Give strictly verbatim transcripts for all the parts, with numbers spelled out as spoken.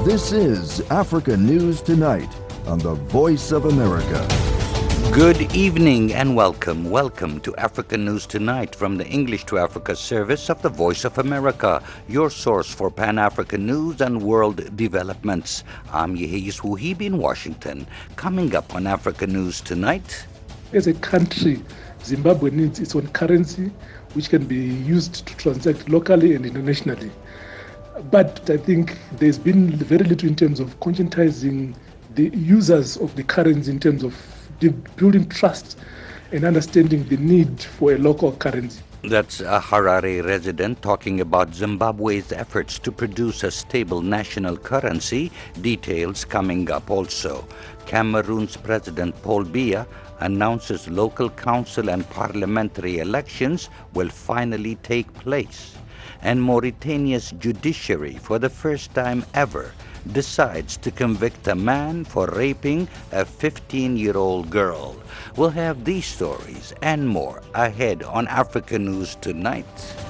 This is Africa News Tonight on the Voice of America. Good evening and welcome. Welcome to Africa News Tonight from the English to Africa service of the Voice of America, your source for Pan-African news and world developments. I'm Yehis Wuhib in Washington. Coming up on Africa News Tonight. As a country, Zimbabwe needs its own currency, which can be used to transact locally and internationally. But I think there's been very little in terms of conscientizing the users of the currency in terms of building trust and understanding the need for a local currency. That's a Harare resident talking about Zimbabwe's efforts to produce a stable national currency. Details coming up also. Cameroon's President Paul Biya announces local council and parliamentary elections will finally take place. And Mauritania's judiciary, for the first time ever, decides to convict a man for raping a fifteen-year-old girl. We'll have these stories and more ahead on Africa News Tonight.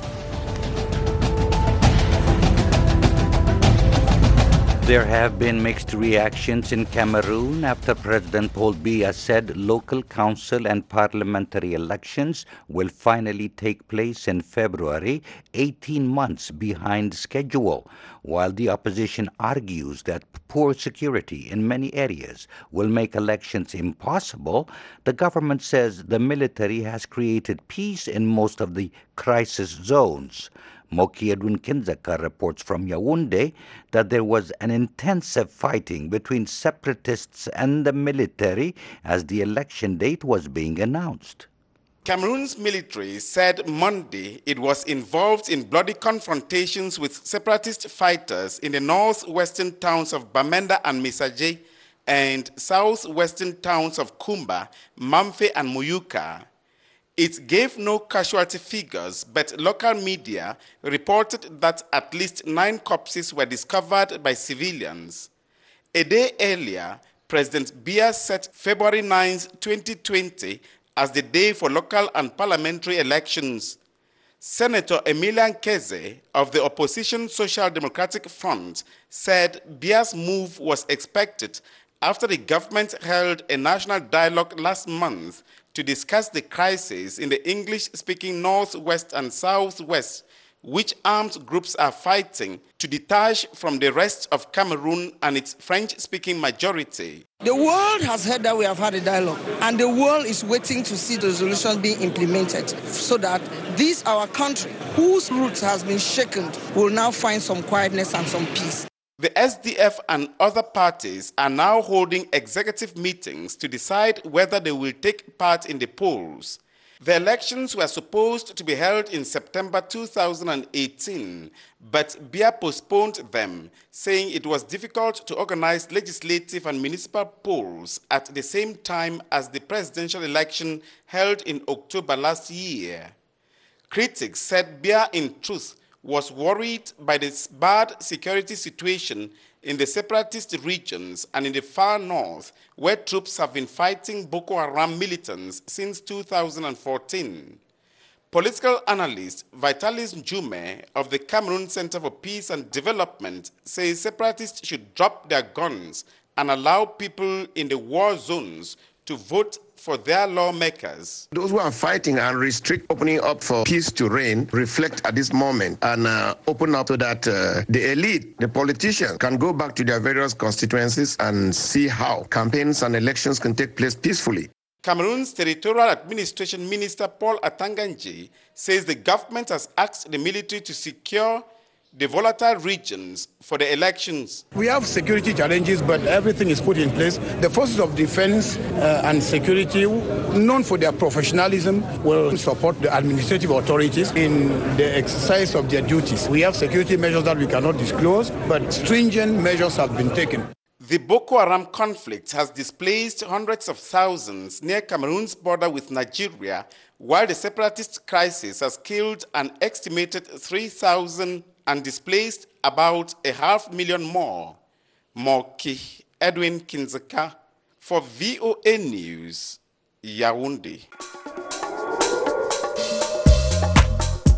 There have been mixed reactions in Cameroon after President Paul Biya said local council and parliamentary elections will finally take place in February, eighteen months behind schedule, while the opposition argues that poor security in many areas will make elections impossible. The government says the military has created peace in most of the crisis zones. Moki Edwin Kinzeka reports from Yaoundé that there was an intensive fighting between separatists and the military as the election date was being announced. Cameroon's military said Monday it was involved in bloody confrontations with separatist fighters in the northwestern towns of Bamenda and Messager and southwestern towns of Kumba, Mamfe and Muyuka. It gave no casualty figures, but local media reported that at least nine corpses were discovered by civilians. A day earlier, President Biya set February ninth, twenty twenty as the day for local and parliamentary elections. Senator Emilian Keze of the opposition Social Democratic Front said Biya's move was expected after the government held a national dialogue last month to discuss the crisis in the English-speaking Northwest and Southwest, which armed groups are fighting to detach from the rest of Cameroon and its French-speaking majority. The world has heard that we have had a dialogue, and the world is waiting to see the resolutions being implemented so that this, our country, whose roots has been shaken, will now find some quietness and some peace. The S D F and other parties are now holding executive meetings to decide whether they will take part in the polls. The elections were supposed to be held in September two thousand eighteen, but Biya postponed them, saying it was difficult to organize legislative and municipal polls at the same time as the presidential election held in October last year. Critics said Biya, in truth, was worried by the bad security situation in the separatist regions and in the far north, where troops have been fighting Boko Haram militants since two thousand fourteen. Political analyst Vitalis Njume of the Cameroon Center for Peace and Development says separatists should drop their guns and allow people in the war zones to vote for their lawmakers. Those who are fighting and restrict opening up for peace to reign reflect at this moment and uh, open up so that uh, the elite, the politicians, can go back to their various constituencies and see how campaigns and elections can take place peacefully. Cameroon's Territorial Administration Minister Paul Atanganji says the government has asked the military to secure the volatile regions for the elections. We have security challenges, but everything is put in place. The forces of defense uh, and security, known for their professionalism, will support the administrative authorities in the exercise of their duties. We have security measures that we cannot disclose, but stringent measures have been taken. The Boko Haram conflict has displaced hundreds of thousands near Cameroon's border with Nigeria, while the separatist crisis has killed an estimated three thousand and displaced about a half million more. Moki Edwin Kinzeka for V O A News, Yaoundé.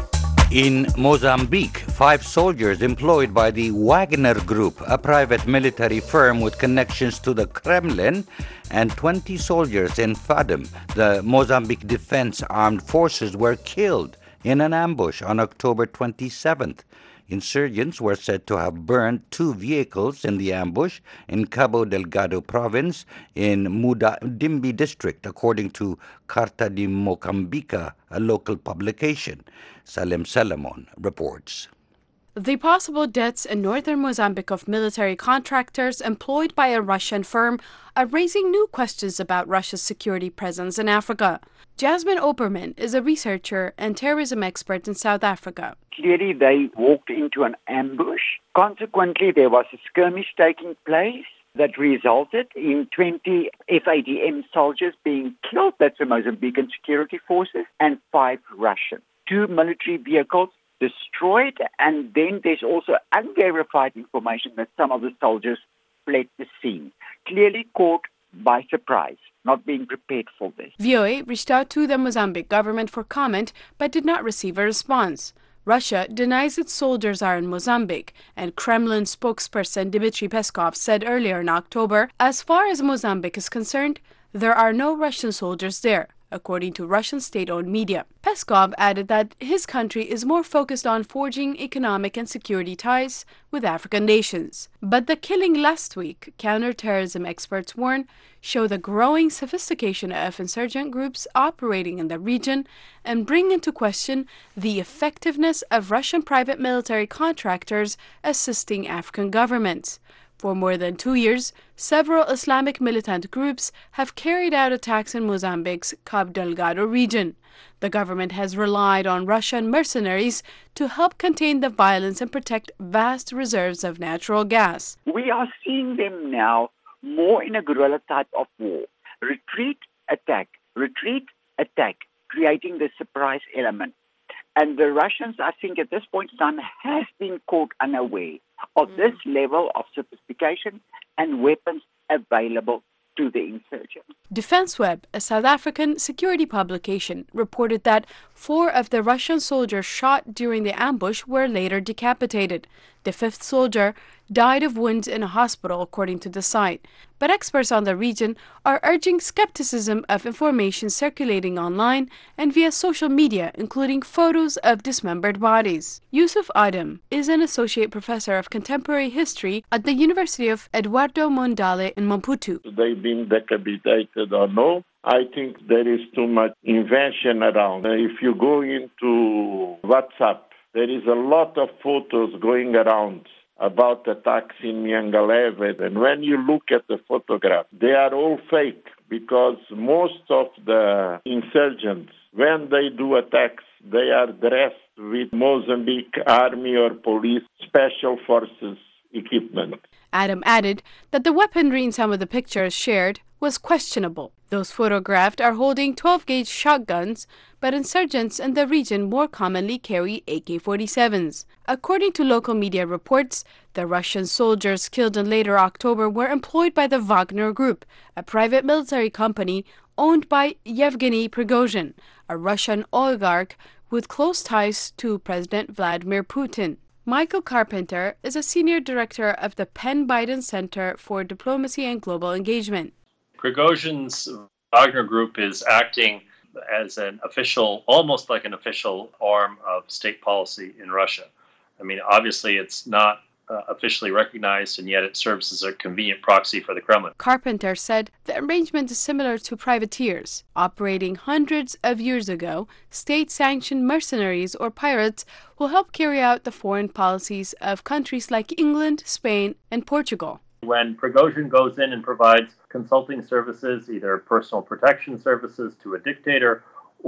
In Mozambique, five soldiers employed by the Wagner Group, a private military firm with connections to the Kremlin, and twenty soldiers in FADEM, the Mozambique Defense Armed Forces, were killed in an ambush on October twenty-seventh. Insurgents were said to have burned two vehicles in the ambush in Cabo Delgado province in Mudimbi district, according to Carta de Mocambica, a local publication. Salem Salamon reports. The possible deaths in northern Mozambique of military contractors employed by a Russian firm are raising new questions about Russia's security presence in Africa. Jasmine Oberman is a researcher and terrorism expert in South Africa. Clearly, they walked into an ambush. Consequently, there was a skirmish taking place that resulted in twenty F A D M soldiers being killed, that's the Mozambican security forces, and five Russian. Two military vehicles destroyed, and then there's also unverified information that some of the soldiers fled the scene. Clearly caught by surprise, not being prepared for this. V O A reached out to the Mozambique government for comment, but did not receive a response. Russia denies its soldiers are in Mozambique, and Kremlin spokesperson Dmitry Peskov said earlier in October, as far as Mozambique is concerned, there are no Russian soldiers there, according to Russian state-owned media. Peskov added that his country is more focused on forging economic and security ties with African nations. But the killing last week, counterterrorism experts warn, show the growing sophistication of insurgent groups operating in the region and bring into question the effectiveness of Russian private military contractors assisting African governments. For more than two years, several Islamic militant groups have carried out attacks in Mozambique's Cabo Delgado region. The government has relied on Russian mercenaries to help contain the violence and protect vast reserves of natural gas. We are seeing them now more in a guerrilla type of war. Retreat, attack, retreat, attack, creating the surprise element. And the Russians, I think, at this point in time, have been caught unaware of this level of sophistication and weapons available to the insurgents. DefenseWeb, a South African security publication, reported that four of the Russian soldiers shot during the ambush were later decapitated. The fifth soldier died of wounds in a hospital, according to the site. But experts on the region are urging skepticism of information circulating online and via social media, including photos of dismembered bodies. Yusuf Adam is an associate professor of contemporary history at the University of Eduardo Mondale in Maputo. They've been decapitated or no. I think there is too much invention around. If you go into WhatsApp, there is a lot of photos going around about attacks in Nyangalewe, and when you look at the photograph, they are all fake because most of the insurgents, when they do attacks, they are dressed with Mozambique army or police special forces equipment. Adam added that the weaponry in some of the pictures shared was questionable. Those photographed are holding twelve gauge shotguns, but insurgents in the region more commonly carry A K forty-sevens. According to local media reports, the Russian soldiers killed in later October were employed by the Wagner Group, a private military company owned by Yevgeny Prigozhin, a Russian oligarch with close ties to President Vladimir Putin. Michael Carpenter is a senior director of the Penn Biden Center for Diplomacy and Global Engagement. Prigozhin's Wagner Group is acting as an official, almost like an official arm of state policy in Russia. I mean, obviously it's not uh, officially recognized, and yet it serves as a convenient proxy for the Kremlin. Carpenter said the arrangement is similar to privateers. Operating hundreds of years ago, state-sanctioned mercenaries or pirates will help carry out the foreign policies of countries like England, Spain, and Portugal. When Prigozhin goes in and provides consulting services, either personal protection services to a dictator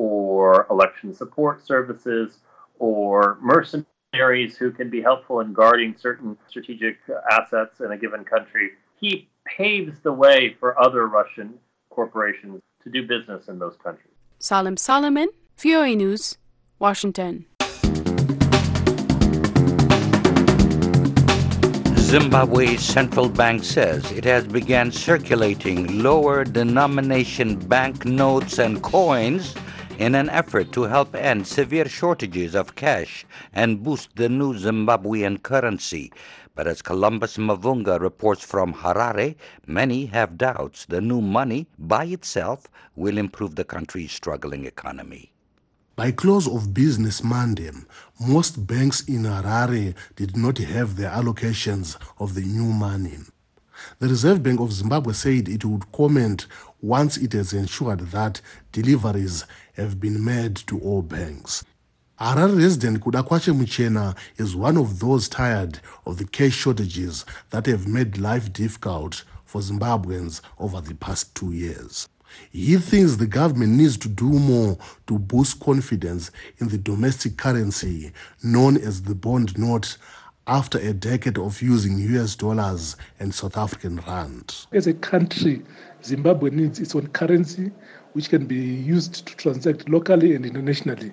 or election support services or mercenaries who can be helpful in guarding certain strategic assets in a given country, he paves the way for other Russian corporations to do business in those countries. Salem Solomon, V O A News, Washington. Zimbabwe's central bank says it has begun circulating lower denomination banknotes and coins in an effort to help end severe shortages of cash and boost the new Zimbabwean currency. But as Columbus Mavunga reports from Harare, many have doubts the new money by itself will improve the country's struggling economy. By close of business Monday, most banks in Harare did not have their allocations of the new money. The Reserve Bank of Zimbabwe said it would comment once it has ensured that deliveries have been made to all banks. Harare resident Kudakwache Muchena is one of those tired of the cash shortages that have made life difficult for Zimbabweans over the past two years. He thinks the government needs to do more to boost confidence in the domestic currency known as the bond note after a decade of using U S dollars and South African rand. As a country, Zimbabwe needs its own currency, which can be used to transact locally and internationally.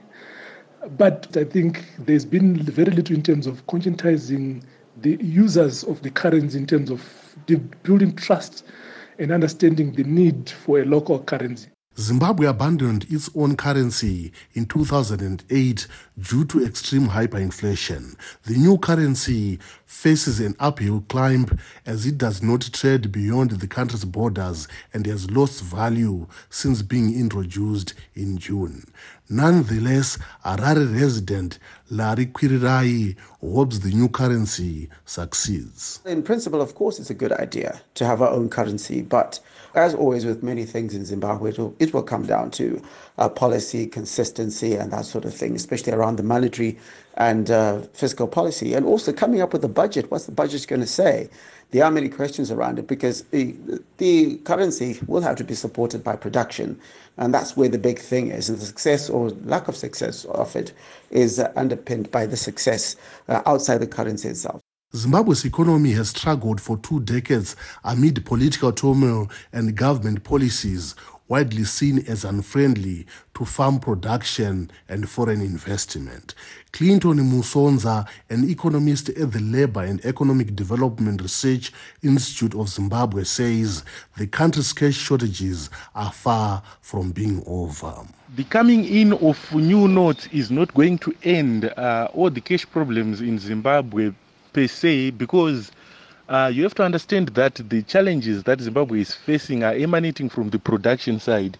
But I think there's been very little in terms of conscientizing the users of the currency in terms of building trust and understanding the need for a local currency. Zimbabwe abandoned its own currency in two thousand eight due to extreme hyperinflation. The new currency faces an uphill climb as it does not trade beyond the country's borders and has lost value since being introduced in June. Nonetheless, Harare resident Larry Kwirirai hopes the new currency succeeds. In principle, of course, it's a good idea to have our own currency, but as always with many things in Zimbabwe, it will, it will come down to uh, policy, consistency, and that sort of thing, especially around the monetary and uh, fiscal policy, and also coming up with a budget. What's the budget going to say? There are many questions around it because the, the currency will have to be supported by production, and that's where the big thing is. And the success or lack of success of it is uh, underpinned by the success uh, outside the currency itself. Zimbabwe's economy has struggled for two decades amid political turmoil and government policies widely seen as unfriendly to farm production and foreign investment. Clinton Musonza, an economist at the Labour and Economic Development Research Institute of Zimbabwe, says the country's cash shortages are far from being over. The coming in of new notes is not going to end uh, all the cash problems in Zimbabwe per se, because uh, you have to understand that the challenges that Zimbabwe is facing are emanating from the production side.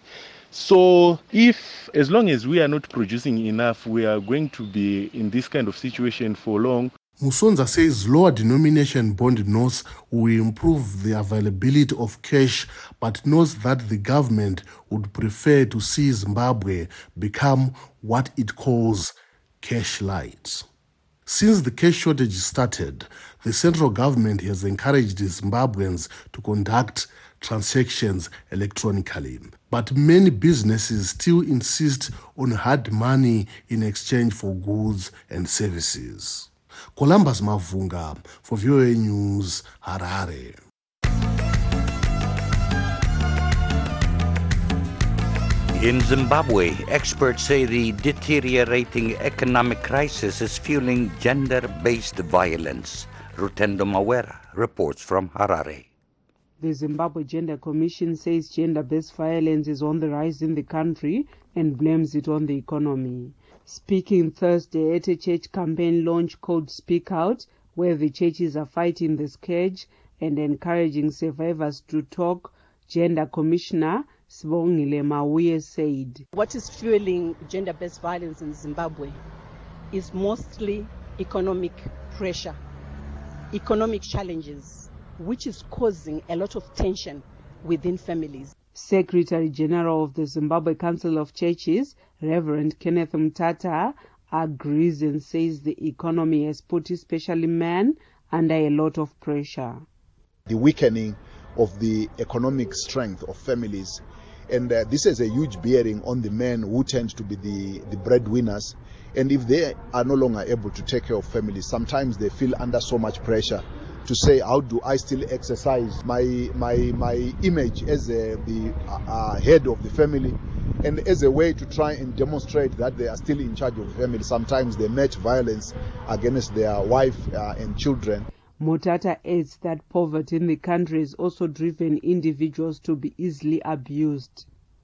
So if, as long as we are not producing enough, we are going to be in this kind of situation for long. Musonza says lower denomination bond notes will improve the availability of cash, but notes that the government would prefer to see Zimbabwe become what it calls cash light. Since the cash shortage started, the central government has encouraged Zimbabweans to conduct transactions electronically. But many businesses still insist on hard money in exchange for goods and services. Columbus Mavunga for V O A News, Harare. In Zimbabwe, experts say the deteriorating economic crisis is fueling gender-based violence. Rutendo Mawera reports from Harare. The Zimbabwe Gender Commission says gender-based violence is on the rise in the country and blames it on the economy. Speaking Thursday at a church campaign launch called Speak Out, where the churches are fighting the scourge and encouraging survivors to talk, Gender Commissioner Sibongile Mawuye said, what is fueling gender-based violence in Zimbabwe is mostly economic pressure, economic challenges, which is causing a lot of tension within families. Secretary General of the Zimbabwe Council of Churches, Reverend Kenneth Mtata, agrees and says the economy has put especially men under a lot of pressure. The weakening of the economic strength of families, and uh, this has a huge bearing on the men who tend to be the, the breadwinners. And if they are no longer able to take care of families, sometimes they feel under so much pressure to say, how do I still exercise my my my image as a, the uh, head of the family, and as a way to try and demonstrate that they are still in charge of the family. Sometimes they match violence against their wife uh, and children. Motata adds that poverty in the country has also driven individuals to be easily abused.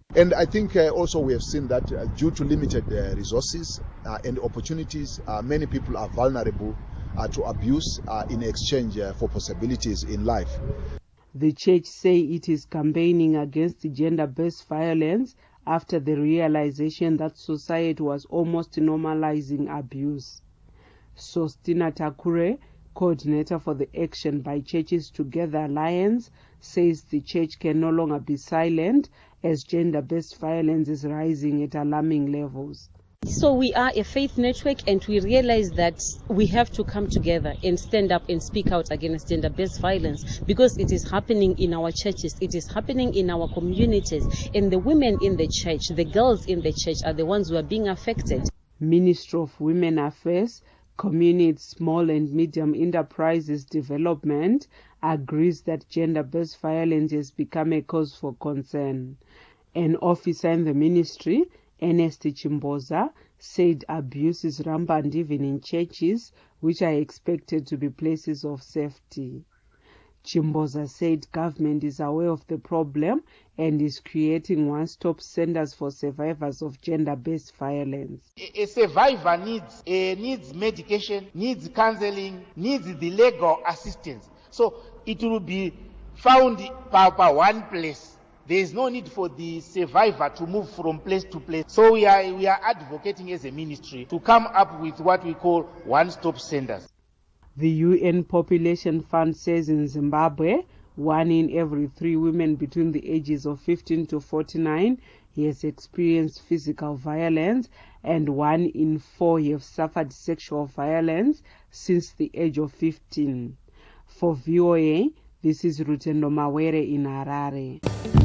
And I think uh, also we have seen that uh, due to limited uh, resources uh, and opportunities, uh, many people are vulnerable uh, to abuse uh, in exchange uh, for possibilities in life. The church say it is campaigning against gender-based violence after the realization that society was almost normalizing abuse. Sostina Takure, coordinator for the Action by Churches Together Alliance, says the church can no longer be silent as gender-based violence is rising at alarming levels. So we are a faith network, and we realize that we have to come together and stand up and speak out against gender-based violence, because it is happening in our churches, it is happening in our communities, and the women in the church, the girls in the church are the ones who are being affected. Ministry of Women Affairs, Community, Small and Medium Enterprises Development agrees that gender-based violence has become a cause for concern. An officer in the ministry, Ernest Chimboza, said abuse is rampant even in churches, which are expected to be places of safety. Chimboza said government is aware of the problem and is creating one-stop centers for survivors of gender-based violence. A survivor needs, uh, needs medication, needs counseling, needs the legal assistance. So it will be found by one place. There is no need for the survivor to move from place to place. So we are, we are advocating as a ministry to come up with what we call one-stop centers. The U N Population Fund says in Zimbabwe, one in every three women between the ages of fifteen to forty-nine has experienced physical violence, and one in four have suffered sexual violence since the age of fifteen. For V O A, this is Rutendo Mawere in Harare.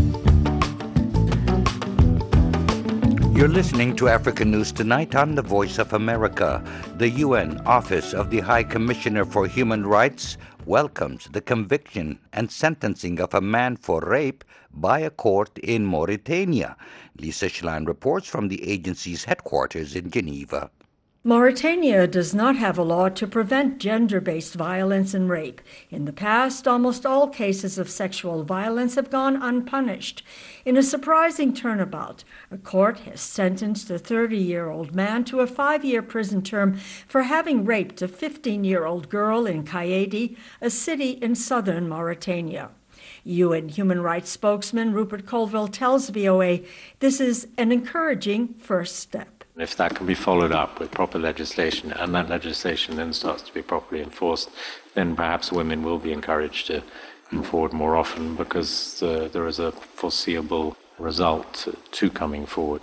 You're listening to Africa News Tonight on the Voice of America. The U N Office of the High Commissioner for Human Rights welcomes the conviction and sentencing of a man for rape by a court in Mauritania. Lisa Schlein reports from the agency's headquarters in Geneva. Mauritania does not have a law to prevent gender-based violence and rape. In the past, almost all cases of sexual violence have gone unpunished. In a surprising turnabout, a court has sentenced a thirty-year-old man to a five-year prison term for having raped a fifteen-year-old girl in Kaedi, a city in southern Mauritania. U N Human Rights spokesman Rupert Colville tells V O A this is an encouraging first step. If that can be followed up with proper legislation, and that legislation then starts to be properly enforced, then perhaps women will be encouraged to come forward more often, because uh, there is a foreseeable result to coming forward.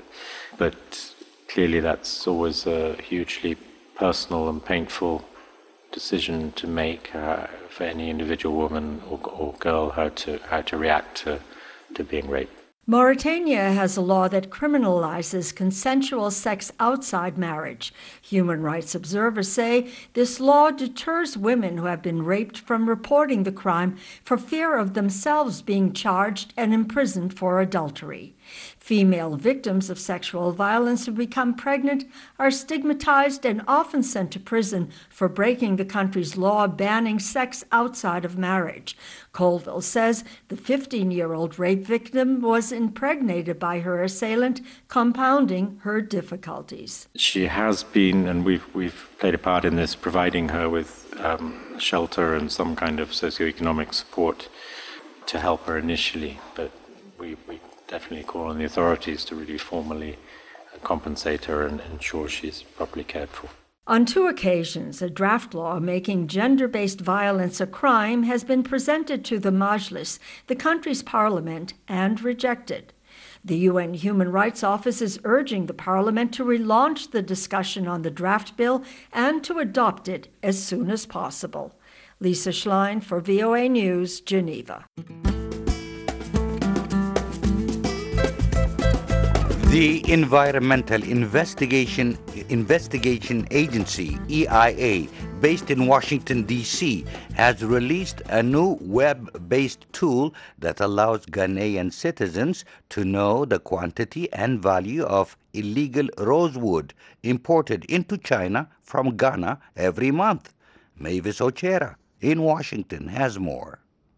But clearly that's always a hugely personal and painful decision to make uh, for any individual woman or, or girl, how to how to react to, to being raped. Mauritania has a law that criminalizes consensual sex outside marriage. Human rights observers say this law deters women who have been raped from reporting the crime for fear of themselves being charged and imprisoned for adultery. Female victims of sexual violence who become pregnant are stigmatized and often sent to prison for breaking the country's law banning sex outside of marriage. Colville says the fifteen-year-old rape victim was impregnated by her assailant, compounding her difficulties. She has been, and we've we've played a part in this, providing her with um, shelter and some kind of socioeconomic support to help her initially, but we, we definitely call on the authorities to really formally compensate her and ensure she's properly cared for. On two occasions, a draft law making gender-based violence a crime has been presented to the Majlis, the country's parliament, and rejected. The U N Human Rights Office is urging the parliament to relaunch the discussion on the draft bill and to adopt it as soon as possible. Lisa Schlein for V O A News, Geneva. The Environmental Investigation Investigation Agency, E I A, based in Washington, D C, has released a new web-based tool that allows Ghanaian citizens to know the quantity and value of illegal rosewood imported into China from Ghana every month. Mavis Ochera in Washington has more.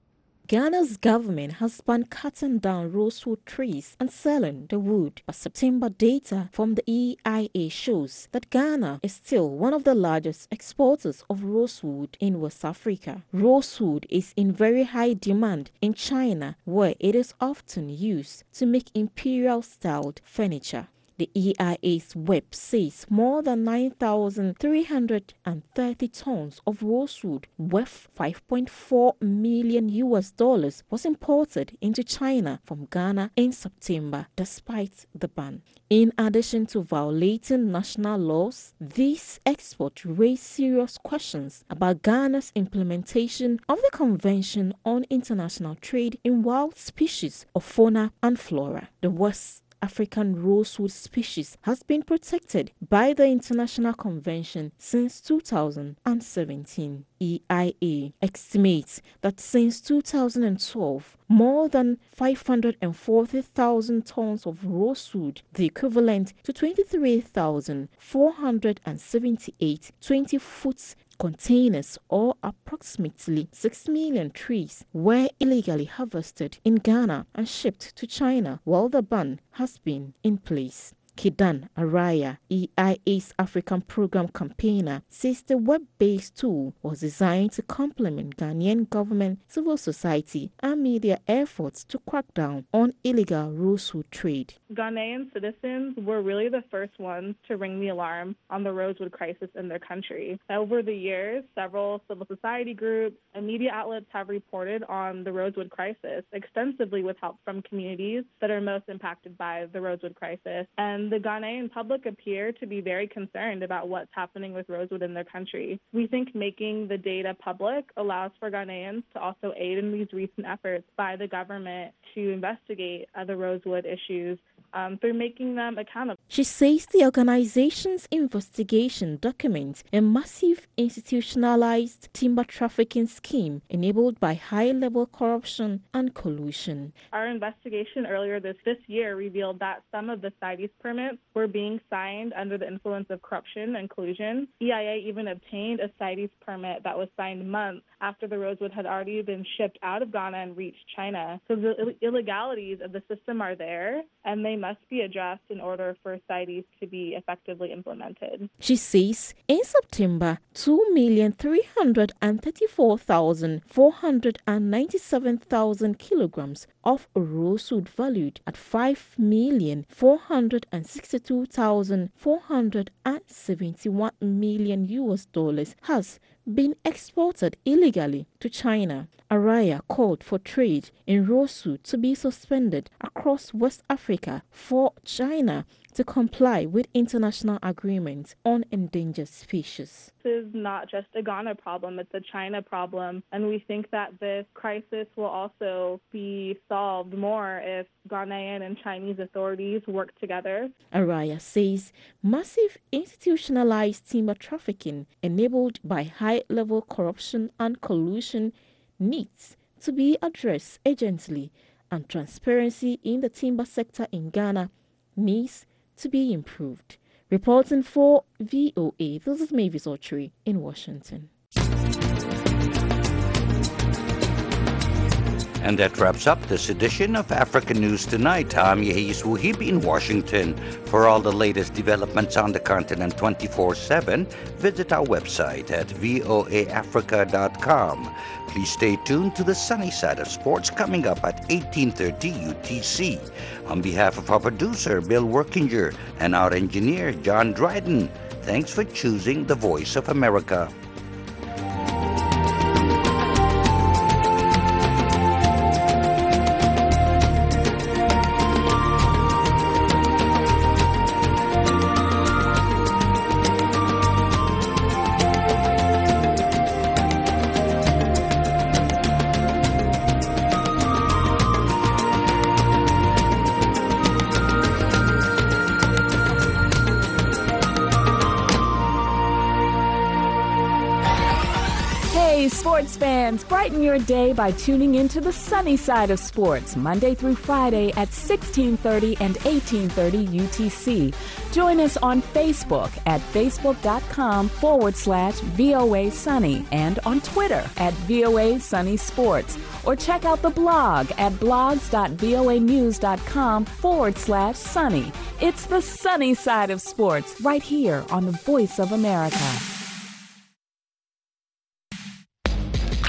Ghana's government has banned cutting down rosewood trees and selling the wood, but September data from the E I A shows that Ghana is still one of the largest exporters of rosewood in West Africa. Rosewood is in very high demand in China, where it is often used to make imperial-styled furniture. The E I A's web says more than nine thousand three hundred thirty tons of rosewood worth five point four million U S dollars was imported into China from Ghana in September, despite the ban. In addition to violating national laws, these exports raise serious questions about Ghana's implementation of the Convention on International Trade in Wild Species of Fauna and Flora. The West African rosewood species has been protected by the International Convention since two thousand seventeen. E I A estimates that since two thousand twelve, more than five hundred forty thousand tons of rosewood, the equivalent to twenty-three thousand four hundred seventy-eight twenty-foot containers, or approximately six million trees, were illegally harvested in Ghana and shipped to China while the ban has been in place. Kidan Araya, E I A's African program campaigner, says the web-based tool was designed to complement Ghanaian government, civil society, and media efforts to crack down on illegal rosewood trade. Ghanaian citizens were really the first ones to ring the alarm on the rosewood crisis in their country. Over the years, several civil society groups and media outlets have reported on the rosewood crisis extensively with help from communities that are most impacted by the rosewood crisis. And the Ghanaian public appear to be very concerned about what's happening with rosewood in their country. We think making the data public allows for Ghanaians to also aid in these recent efforts by the government to investigate uh, the rosewood issues um, through making them accountable. She says the organization's investigation documents a massive institutionalized timber trafficking scheme enabled by high-level corruption and collusion. Our investigation earlier this, this year revealed that some of the CITES permits were being signed under the influence of corruption and collusion. E I A even obtained a CITES permit that was signed months after the rosewood had already been shipped out of Ghana and reached China. So the Ill- illegalities of the system are there, and they must be addressed in order for CITES to be effectively implemented. She says in September, two million three hundred thirty-four thousand four hundred ninety-seven thousand kilograms of rosewood valued at five million four hundred sixty-two thousand four hundred seventy-one million U S dollars has been exported illegally to China. Araya called for trade in rosewood to be suspended across West Africa for China to comply with international agreements on endangered species. This is not just a Ghana problem, it's a China problem, and we think that this crisis will also be solved more if Ghanaian and Chinese authorities work together. Araya says massive institutionalized timber trafficking enabled by high-level corruption and collusion needs to be addressed urgently, and transparency in the timber sector in Ghana needs to be improved. Reporting for V O A, this is Mavis Ochiri in Washington. And that wraps up this edition of African News Tonight. I'm Yehis Wuhib in Washington. For all the latest developments on the continent twenty-four seven, visit our website at voa africa dot com. Please stay tuned to the sunny side of sports coming up at eighteen thirty U T C. On behalf of our producer, Bill Workinger, and our engineer, John Dryden, thanks for choosing the Voice of America. Sports fans, brighten your day by tuning into the sunny side of sports, Monday through Friday at sixteen thirty and eighteen thirty U T C. Join us on Facebook at facebook.com forward slash VOA Sunny and on Twitter at VOA Sunny Sports. Or check out the blog at blogs.voanews.com forward slash sunny. It's the sunny side of sports right here on the Voice of America.